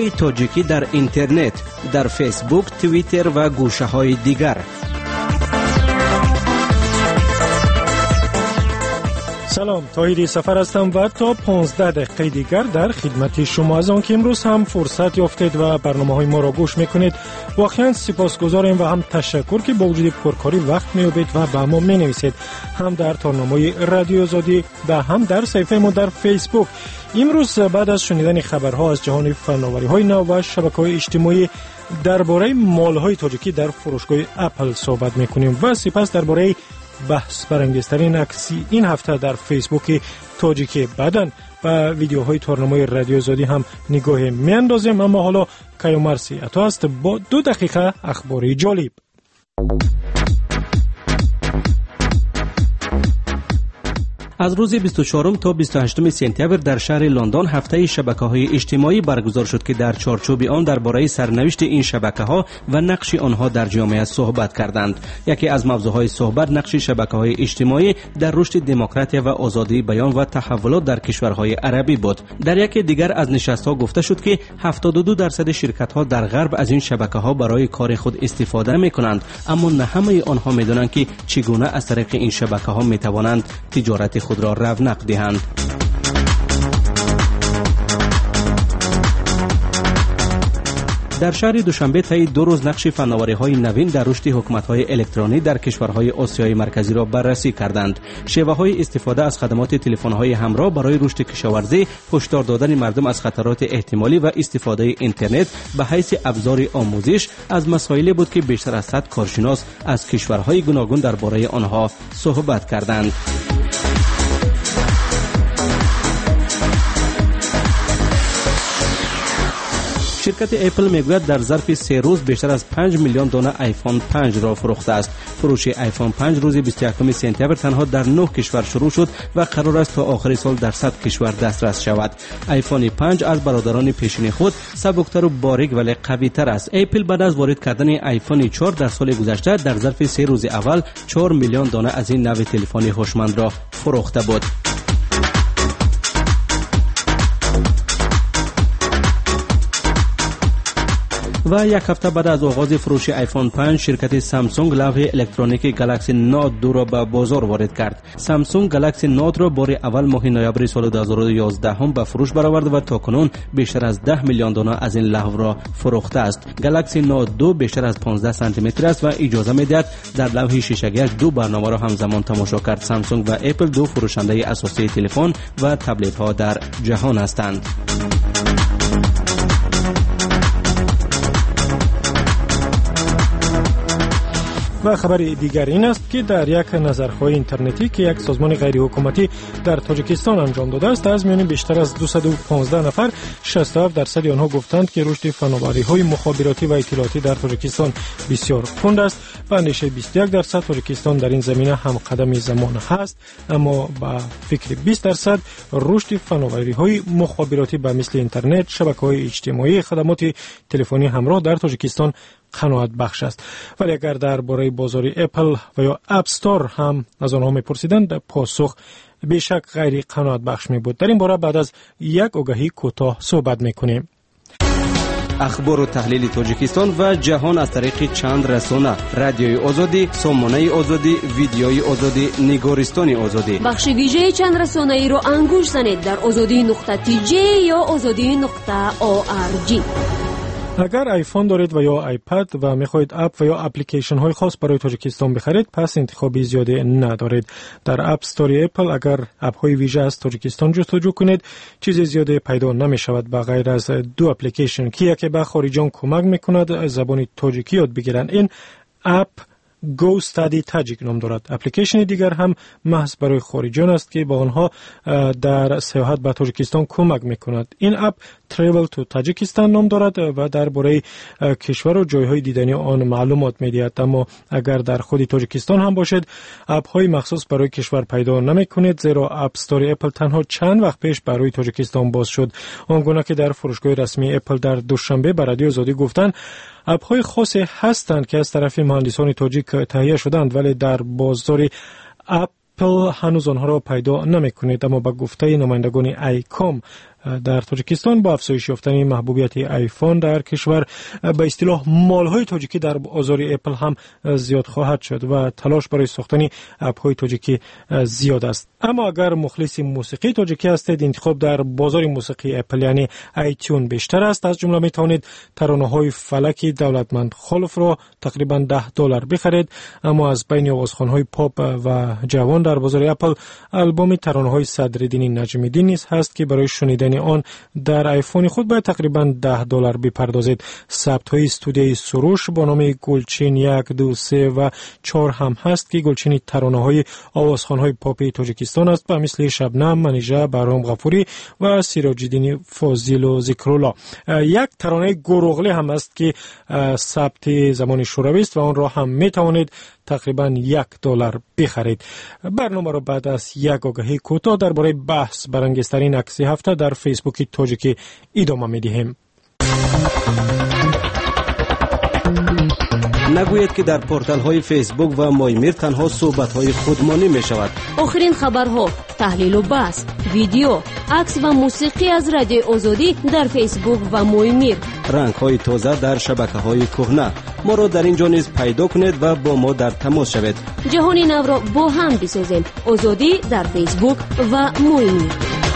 صدای تاجیکی در اینترنت، در فیسبوک، توییتر و گوشه‌های دیگر. سلام، طاهری سفر هستم و تا 15 دقیقه دیگر در خدمت شما. از آن که امروز هم فرصت یافتید و برنامه‌های ما را گوش میکنید واقعا سپاسگزاریم و هم تشکر که با وجود پرکاری وقت می‌یابید و به ما می‌نویسید، هم در تارنامه رادیو آزادی و هم در صفحه ما در فیسبوک. امروز بعد از شنیدن خبرها از جهان فناوری‌های نو و شبکه‌های اجتماعی درباره مال‌های تاجیکی در فروشگاه اپل صحبت می‌کنیم و سپس درباره بحث برانگیزترین عکسی این هفته در فیسبوک تاجیکی بدن و ویدیوهای تارنامه رادیو آزادی هم نگاه میاندازیم. اما حالا کیومرسی عطا است با 2 دقیقه اخباری جالب. از روز 24 تا 28 سپتامبر در شهر لندن هفته شبکه‌های اجتماعی برگزار شد که در چارچوب آن درباره سرنوشت این شبکه‌ها و نقش آنها در جامعه صحبت کردند. یکی از موضوعهای صحبت نقش شبکه‌های اجتماعی در رشد دموکراسی و آزادی بیان و تحولات در کشورهای عربی بود. در یکی دیگر از نشست‌ها گفته شد که 72% شرکت‌ها در غرب از این شبکه‌ها برای کار خود استفاده می‌کنند، اما نه همه آنها می‌دانند که چگونه از طریق این شبکه‌ها می‌توانند تجارت خود را رونق دهند. در شهر دوشنبه طی 2 روز نقش فناوری‌های نوین در رشد حکومت‌های الکترونی در کشورهای آسیای مرکزی را بررسی کردند. شیوه‌های استفاده از خدمات تلفن‌های همراه برای رشد کشاورزی، هشدار دادن مردم از خطرات احتمالی و استفاده اینترنت به حیث ابزار آموزش از مسائلی بود که بیشتر از 100 کارشناس از کشورهای گوناگون درباره آنها صحبت کردند. شرکت اپل میگوید در ظرف 3 روز بیشتر از 5 میلیون دانه آیفون 5 را فروخته است. فروش آیفون 5 روز 21 سپتامبر تنها در 9 کشور شروع شد و قرار است تا آخر سال در 100 کشور دسترس شود. آیفون 5 از برادران پیشین خود سبکتر و باریک ولی قوی تر است. اپل بعد از وارد کردن آیفون 4 در سال گذشته در ظرف 3 روز اول 4 میلیون دانه از این نوع تلفن هوشمند را فروخته بود. و یک هفته بعد از آغاز فروش آیفون 5 شرکت سامسونگ لوح الکترونیک گالاکسی نوت 2 را به بازار وارد کرد. سامسونگ گالاکسی نوت را بار اول ماه نوامبر سال 2011 هم به فروش برآورد و تاکنون بیشتر از 10 میلیون دانه از این لوح را فروخته است. گالاکسی نوت 2 بیشتر از 15 سانتی متر است و اجازه می‌دهد در لوح شیشه‌گیرش 2 برنامه را همزمان تماشا کرد. سامسونگ و اپل 2 فروشنده اساسی تلفن و تبلت ها در جهان هستند. و خبر دیگر این است که در یک نظرخواه اینترنتی که یک سازمان غیر حکومتی در تاجیکستان انجام داده است، از میان بیشتر از 215 نفر 67% آنها گفتند که رشد فناوری‌های مخابراتی و اطلاعاتی در تاجیکستان بسیار کند است و اندیشه 21% تاجیکستان در این زمینه هم قدم زمان هست، اما با فکر 20% رشد فناوری‌های مخابراتی به مثل اینترنت، شبکه‌های اجتماعی، خدمات تلفنی همراه در تاجیکستان قناعت بخش است. ولی اگر درباره بازار اپل و یا اپ استور هم از آنها میپرسیدند، پاسخ بیشک غیر قناعت بخش می بود. در این باره بعد از یک آگهی کوتاه صحبت میکنیم. اخبار و تحلیل تاجیکستان و جهان از طریق چند رسانه: رادیوی آزادی، سامانه آزادی، ویدیوی آزادی، نگارستان آزادی. بخش ویژه چند رسانه ای رو انگوش زنید در azadi.tj یا azadi.org. اگر آیفون دارید و یا آیپد و میخواهید اپ و یا اپلیکیشن های خاص برای تاجیکستان بخرید، پس انتخابی زیاده ندارید. در اپ استور اپل اگر اپ های ویژه از تاجیکستان جستجو کنید، چیز زیاده پیدا نمی شود به غیر از 2 اپلیکیشن که یکی به خارجیان کمک میکند زبان تاجیکی یاد بگیرند. این اپ Go Study Tajik نام دارد. اپلیکیشن دیگر هم محض برای خارجیان است که با آنها در سیاحت به تاجیکستان کمک میکند. این اپ Travel to Tajikistan نام دارد و درباره کشور و جایهای دیدنی آن معلومات میدهد. اما اگر در خود تاجیکستان هم باشد، اپ های مخصوص برای کشور پیدا نمیکنید، زیرا اپ استور اپل تنها چند وقت پیش برای تاجیکستان باز شد. آنگونه که در فروشگاه رسمی اپل در دوشنبه به رادیو آزادی گفتند، اپ های خاصی هستند که از طرف مهندسان تاجیک تهیه شدند، ولی در بازار اپل هنوز آنها را پیدا نمی کنید. اما با گفته نمایندگان آیکام در تاجیکستان با افزایش یافتن محبوبیت آیفون در کشور به اصطلاح مال‌های تاجیکی در بازار اپل هم زیاد خواهد شد و تلاش برای ساختن اپ‌های تاجیکی زیاد است. اما اگر مخلص موسیقی تاجیکی هستید، انتخاب در بازار موسیقی اپل یعنی آیتیون بیشتر است. از جمله می توانید ترانه‌های فلکی دولتمند خلف را تقریبا $10 بخرید. اما از بین آوازخوان‌های پاپ و جوان در بازار اپل آلبوم ترانه‌های صدرالدین نجمی‌دین نیز هست که برای شنیدن آن در آیفون خود باید تقریبا $10 بپردازید. ثبت‌های استودیوی سروش با نام گلچین 1 2 3 و 4 هم هست که گلچین ترانه‌های آوازخوان‌های پاپ تاجیکستان است، با مثل شبنم، منیژه، بهرام غفوری و سیراج‌الدین فاضل و ذکرالله. یک ترانه گروغلی هم است که ثبت زمان شوروی است و آن را هم می‌توانید تقریبا $1 بخرید. برنامه را بعد از یک آگهی کوتاه درباره بحث برانگیزترین عکس هفته در فیسبوک تاجیکی ادامه می‌دهیم. نگویید که در پورتال های فیسبوک و مایمیر تنها صحبت های خودمانی می شود. آخرین خبرها، تحلیل و بحث، ویدیو، عکس و موسیقی از رادیو آزادی در فیسبوک و مایمیر. رنگ های تازه در شبکه های کهنه. ما را در اینجا نیز پیدا کنید و با ما در تماس شوید. جهان نو را با هم بسازیم. آزادی در فیسبوک و مایمیر.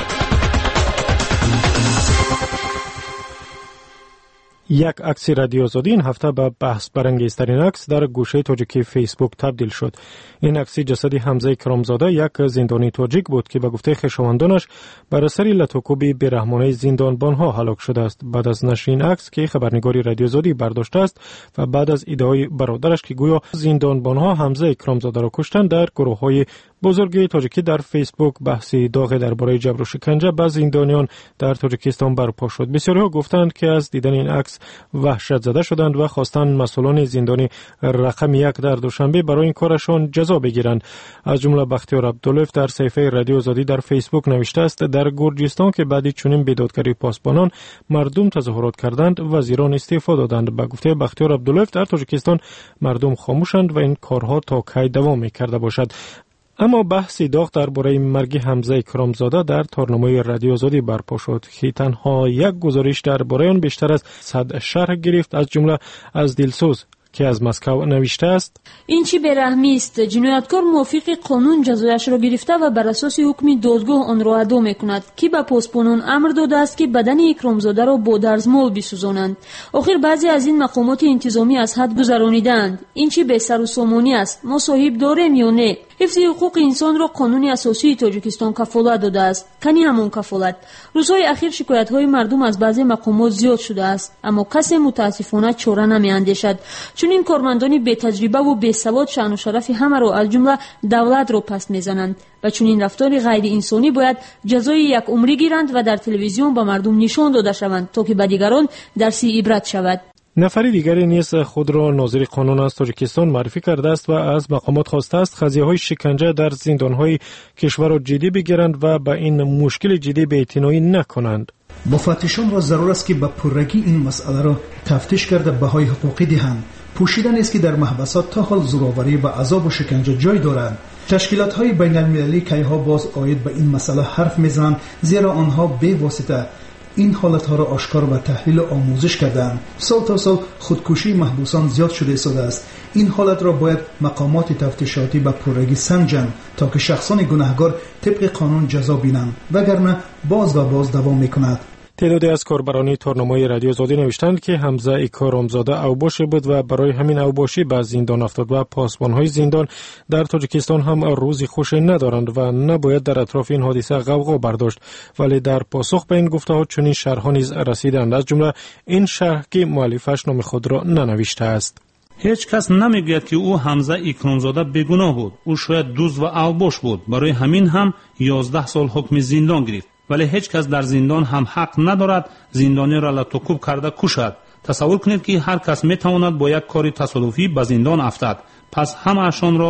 یک عکس رادیو آزادی این هفته به بحث برانگیزترین عکس در گوشه تاجیکی فیسبوک تبدیل شد. این عکس جسد حمزه کرامزاده، یک زندانی تاجیک بود که به گفته خویشاوندانش بر اثر لطوکوب بیرحمانه زندانبانها هلاک شده است. بعد از نشر این عکس که خبرنگاری رادیو آزادی برداشته است و بعد از ادعای برادرش که گویا زندانبانها حمزه کرامزاده را کشتند، در گروه‌های بزرگ تاجیکی در فیسبوک بحثی داغ درباره جبر و شکنجه به زندانیان در تاجیکستان برپا شد. بسیاری‌ها گفتند که از دیدن این عکس وحشت زده شدند و خواستند مسئولان زندانی رقم 1 در دوشنبه برای این کارشان جزا بگیرند. از جمله بختیار عبداللطف در صفحه رادیو آزادی در فیسبوک نوشته است: در گرجستان که بعد چنین بیدادگری پاسبانان مردم تظاهرات کردند، وزیران استعفا دادند. به گفته بختیار عبداللطف در تاجیکستان مردم خاموشند و این کارها تا کی دوام می‌کرده باشد. اما بحثی داغ درباره مرگ حمزه کرامزاده در تارنمای رادیو آزادی برپا شد که تنها یک گزارش درباره آن بیشتر از 100 شرح گرفت، از جمله از دلسوز که از مسکو نوشته است: این چی برحمی است. جنایتکار موافق قانون جزایش را گرفته و بر اساس حکم دادگاه آن را ادا میکند که به پاسبانان امر داده است که بدن اکرامزاده را با درزمال بسوزانند. آخر بعضی از این مقامات انتظامی از حد گذرانیدند. این چی به سر و سامانی است. ما صاحب داریم یا نه؟ حفظ حقوق انسان را قانون اساسی تاجیکستان کفالت داده است. کنی همون کفالت. روزهای اخیر شکایت‌های مردم از بعضی مقامات زیاد شده است، اما کسی متاسفانه چاره نمی‌اندیشد. چون این کارمندان بی تجربه و بی سواد شأن و شرف همه را از جمله دولت را پس می‌زنند و چون این رفتار غیر انسانی باید جزای یک عمری گیرند و در تلویزیون به مردم نشان داده شوند تا که به دیگران درسی عبرت شود. نفری دیگری نیز خود را ناظر قانون از تاجیکستان معرفی کرده است و از مقامات خواسته است قضیه‌های شکنجه در زندان‌های کشور را جدی بگیرند و به این مشکل جدی بی‌اعتنایی نکنند. مفتشان را ضرور است که به پررگی این مسئله را تفتیش کرده بهای حقوقی دهند. پوشیدن است که در محبسات تا حال زورآوری و عذاب و شکنجه جای دارند. تشکیلات‌های بین‌المللی کیها باز آید به این مسئله حرف می‌زنند، زیرا آنها به واسطه این حالت‌ها را آشکار و تحلیل و آموزش کردند. سال تا سال خودکشی محبوسان زیاد شده است. این حالت را باید مقامات تفتیشاتی به پررگی سنجند تا که شخصان گناهکار طبق قانون جزا بینند، وگرنه باز و باز دوام می‌کند. تعدادی از کاربران تارنمای رادیو آزادی نوشتند که حمزه کرامزاده اوباشی بود و برای همین اوباشی به زندان افتاد و پاسبان‌های زندان در تاجیکستان هم روزی خوش ندارند و نباید در اطراف این حادثه غوغا برداشت. ولی در پاسخ به این گفته‌ها چنین شرح‌ها نیز رسیدند، از جمله این شرح که مؤلفش نام خود را ننوشته است. هیچ کس نمیگوید که او حمزه اکرامزاده بیگناه بود. او شاید دزد و اوباش بود. برای همین هم 11 سال حکم زندان گرفت. ولی هیچ کس در زندان هم حق ندارد زندانی را لطوکوب کرده کشد. تصور کنید که هر کس میتواند با یک کاری تصادفی به زندان افتد. پس همه‌شان را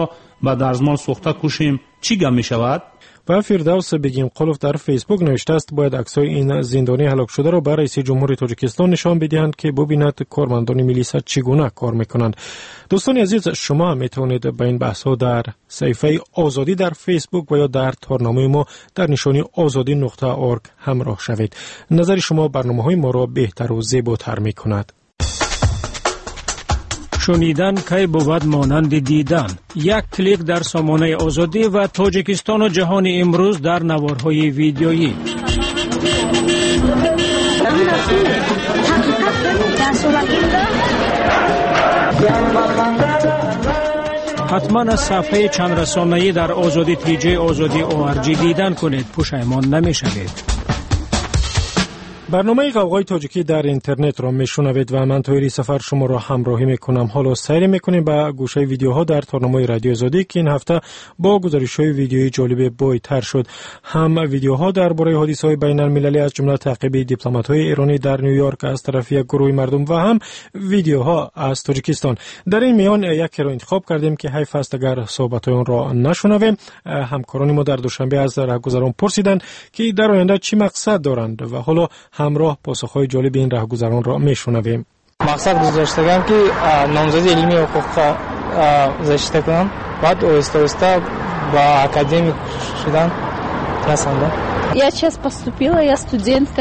ба дарзмол сӯхта кушем чӣ гап мешавад? و فردوس بگیم قلوف در فیسبوک نوشته است باید عکسای این زندانی هلاک شده را برای رئیس جمهور تاجیکستان نشان بدهند که ببیند کارمندان میلیسا چگونه کار میکنند. دوستان عزیز، شما هم میتونید به این بحث ها در صفحه آزادی در فیسبوک و یا در تارنامه ما در نشانی azadi.org همراه شوید. نظر شما برنامه های ما را بهتر و زیباتر میکند. شنیدن کی بود مانند دیدن. یک کلیک در سامانه آزادی و تاجیکستان و جهان امروز در نوارهای ویدیویی. حتما از صفحه چند رسانه‌ای در آزادی تیجی آزادی ORG دیدن کنید، پشیمان نمی‌شوید. برنامه غوغای تاجیکی در اینترنت را میشنوید و من توی سفر شما را همراهی میکنم. حالا سیر میکنیم به گوشه ویدیوها در تارنامه رادیو آزادی که این هفته با گزارش‌های ویدیویی جالب بایتر شد. هم ویدیوها درباره حادثه‌های بین‌المللی از جمله تعقیب دیپلمات‌های ایرانی در نیویورک از طرف یک گروه مردم و هم ویدیوها از تاجیکستان. در این میان یکی را انتخاب کردیم که حیف است اگر صحبت‌های آن را نشنویم. همکاران ما در دوشنبه از راهگذران پرسیدند که در آینده چی مقصد دارند و حالا همراه پاسخهای جالب این راهگذران را میشنویم. مقصد گذاشتم که نامزدی علمی حقوق زشته کنم، بعد آهسته با академик шудан расандам. Я сейчас поступила, я студентка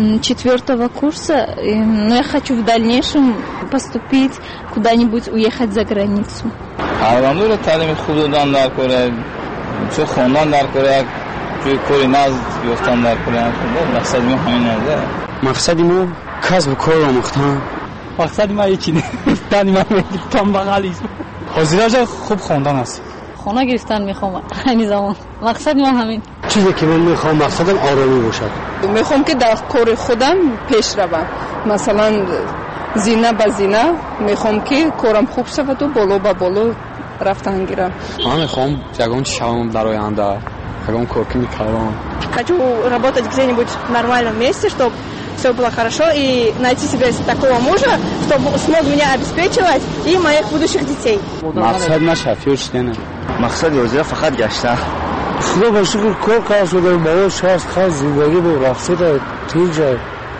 4-го курса, но я хочу в дальнейшем поступить куда-нибудь, уехать за границу. الحمدلله تعلیم خوب دادن در کره، چه خوندن در کره، چه کاری نزد یافتن در کره. مقصد ما همین است. مقصد ما کسب و کار آموختن. مقصد ما هیچی نیست. دانی من میگم بغلیست. حاضرش خوب خوندن است. خونه گرفتن میخوام همین زمان. مقصد ما همین. چیزی که من میخوام مقصدم آرامی باشد. میخوام که در کار خودم پیش روم. مثلا زینه به زینه میخوام که کارم خوب شود و بالا به بالا رفتن گیرم. من میخوام جگان شوم در آینده. Каком корке Михайловна. Хочу работать где-нибудь в нормальном месте, чтобы все было хорошо, и найти себе такого мужа, чтобы смог меня обеспечивать и моих будущих детей. مقصد ما شفیع شدنه. مقصد وزیر فقط گشتن. خدا به شکر کار کار شده معاش هست، خیلی زندگی با رفته در تیجه.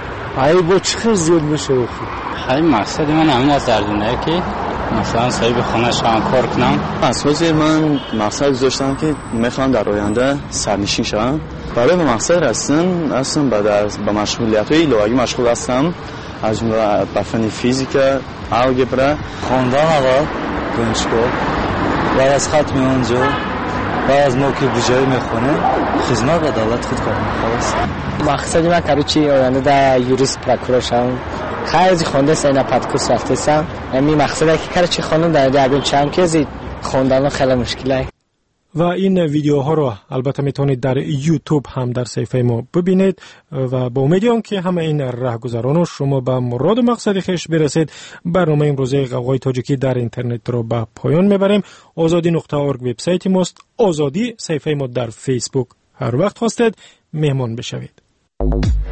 ای با چقدر زیاد میشه بخیر. خیلی مقصد من همین از در زندگی که مثلا صاحب خونه شام کار کنم. اساساً من مقصد گذاشتم که میخوام در آینده سرنشین شوم. برای به مقصد رسیدن اصلا به مشغولیت‌های لوحی مشغول هستم، از جمله به فن فیزیک، الگبرا، خواندن آقا دانشگاه، بعد از ختم اونجا بعد از ما که بجای میخونه خدمت به دولت خود کار می‌خواست. مقصد من کاروچی آینده در یوریست پروکورور شوم. خیلی خونده سینا پادکست رفتم. می مقصده که کارچی خوندن در دیگه چند کسی خوندن خیلی مشکله. و این ویدیوها را البته میتونید در یوتیوب هم در صفحه ما ببینید و با امیدوارم که همه این راهگذران شما به مراد و مقصد خویش برسید. برنامه امروزه غوغای تاجیکی در اینترنت را به پایان میبریم. azadi.org وبسایت ماست. آزادی صفحه ما در فیسبوک. هر وقت خواستید مهمان بشوید.